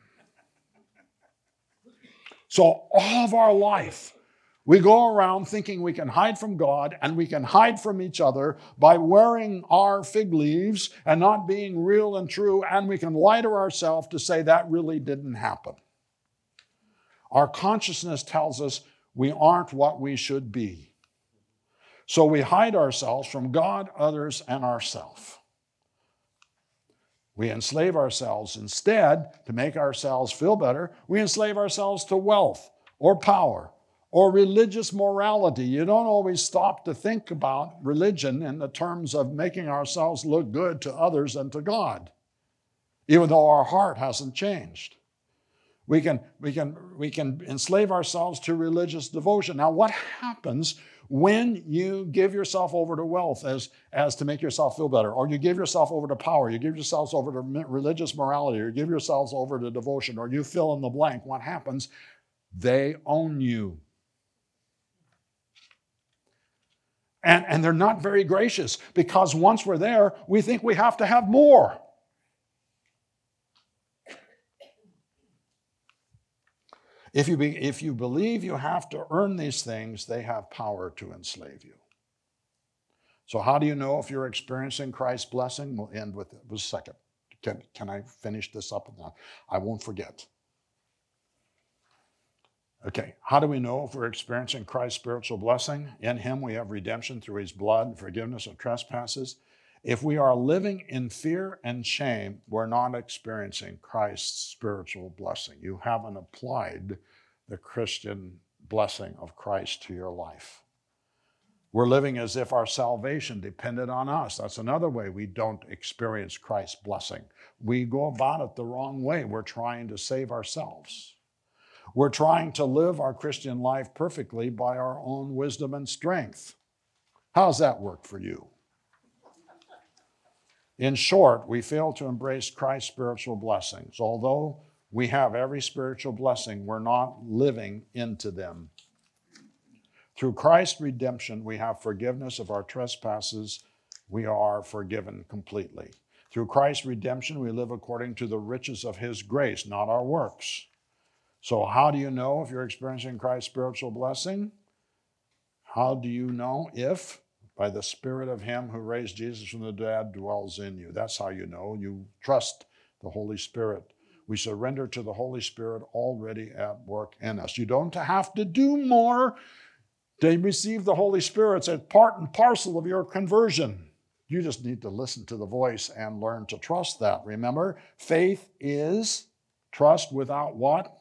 So all of our life, we go around thinking we can hide from God and we can hide from each other by wearing our fig leaves and not being real and true, and we can lie to ourselves to say that really didn't happen. Our consciousness tells us we aren't what we should be. So we hide ourselves from God, others, and ourselves. We enslave ourselves instead to make ourselves feel better. We enslave ourselves to wealth. or power or religious morality. You don't always stop to think about religion in the terms of making ourselves look good to others and to God, even though our heart hasn't changed. We can enslave ourselves to religious devotion. Now, what happens when you give yourself over to wealth as to make yourself feel better, or you give yourself over to power, you give yourselves over to religious morality, or you give yourselves over to devotion, or you fill in the blank? What happens? They own you. And they're not very gracious, because once we're there, we think we have to have more. If you believe you have to earn these things, they have power to enslave you. So how do you know if you're experiencing Christ's blessing? We'll end with a second. Can I finish this up? I won't forget. Okay, how do we know if we're experiencing Christ's spiritual blessing? In him we have redemption through his blood, forgiveness of trespasses. If we are living in fear and shame, we're not experiencing Christ's spiritual blessing. You haven't applied the Christian blessing of Christ to your life. We're living as if our salvation depended on us. That's another way we don't experience Christ's blessing. We go about it the wrong way. We're trying to save ourselves. We're trying to live our Christian life perfectly by our own wisdom and strength. How's that work for you? In short, we fail to embrace Christ's spiritual blessings. Although we have every spiritual blessing, we're not living into them. Through Christ's redemption, we have forgiveness of our trespasses. We are forgiven completely. Through Christ's redemption, we live according to the riches of his grace, not our works. So how do you know if you're experiencing Christ's spiritual blessing? How do you know if? By the Spirit of him who raised Jesus from the dead dwells in you. That's how you know. You trust the Holy Spirit. We surrender to the Holy Spirit already at work in us. You don't have to do more to receive the Holy Spirit. It's part and parcel of your conversion. You just need to listen to the voice and learn to trust that. Remember, faith is trust without what?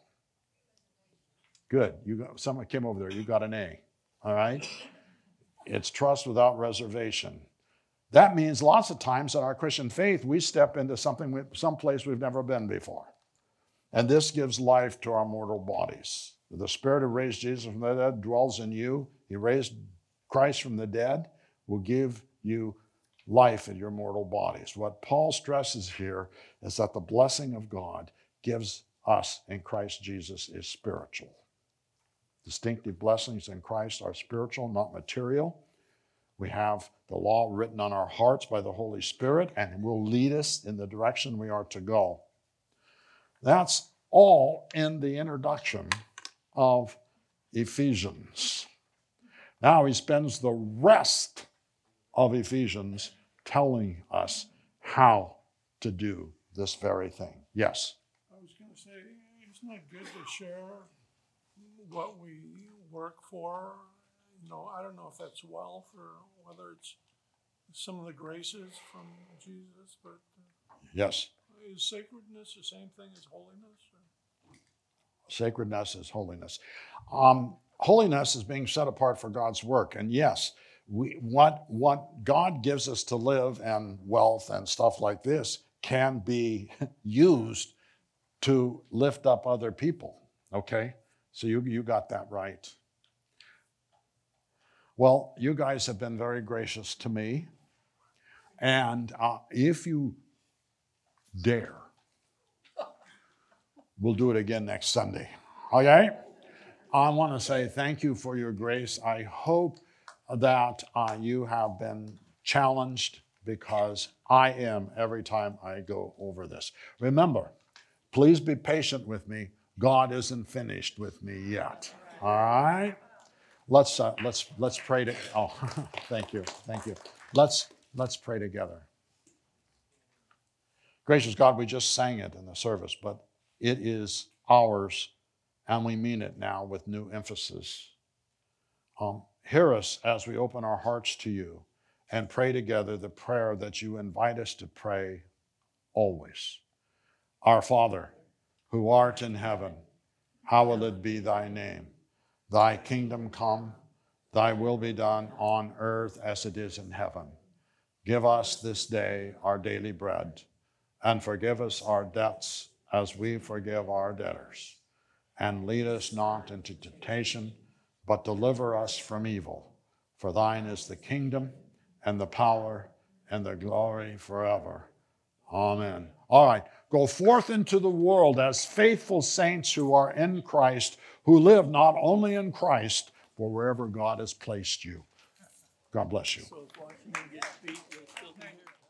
Good. Someone came over there. You got an A. All right? It's trust without reservation. That means lots of times in our Christian faith, we step into some place we've never been before. And this gives life to our mortal bodies. The Spirit who raised Jesus from the dead dwells in you. He raised Christ from the dead, will give you life in your mortal bodies. What Paul stresses here is that the blessing of God gives us in Christ Jesus is spiritual. Distinctive blessings in Christ are spiritual, not material. We have the law written on our hearts by the Holy Spirit, and it will lead us in the direction we are to go. That's all in the introduction of Ephesians. Now he spends the rest of Ephesians telling us how to do this very thing. Yes? I was going to say, isn't it good to share what we work for? You know, I don't know if that's wealth or whether it's some of the graces from Jesus, but Yes. is sacredness the same thing as holiness? Sacredness is holiness. Holiness is being set apart for God's work. And yes, what God gives us to live and wealth and stuff like this can be used to lift up other people. Okay? So you got that right. Well, you guys have been very gracious to me. And if you dare, we'll do it again next Sunday. Okay? I want to say thank you for your grace. I hope that you have been challenged, because I am every time I go over this. Remember, please be patient with me. God isn't finished with me yet. All right? Let's pray to. Oh, thank you. Let's pray together. Gracious God, we just sang it in the service, but it is ours, and we mean it now with new emphasis. Hear us as we open our hearts to you and pray together the prayer that you invite us to pray always. Our Father, who art in heaven, hallowed be thy name. Thy kingdom come, thy will be done on earth as it is in heaven. Give us this day our daily bread, and forgive us our debts as we forgive our debtors. And lead us not into temptation, but deliver us from evil. For thine is the kingdom and the power and the glory forever. Amen. All right, go forth into the world as faithful saints who are in Christ, who live not only in Christ, but wherever God has placed you. God bless you. So if Washington gets beat, you'll still be here.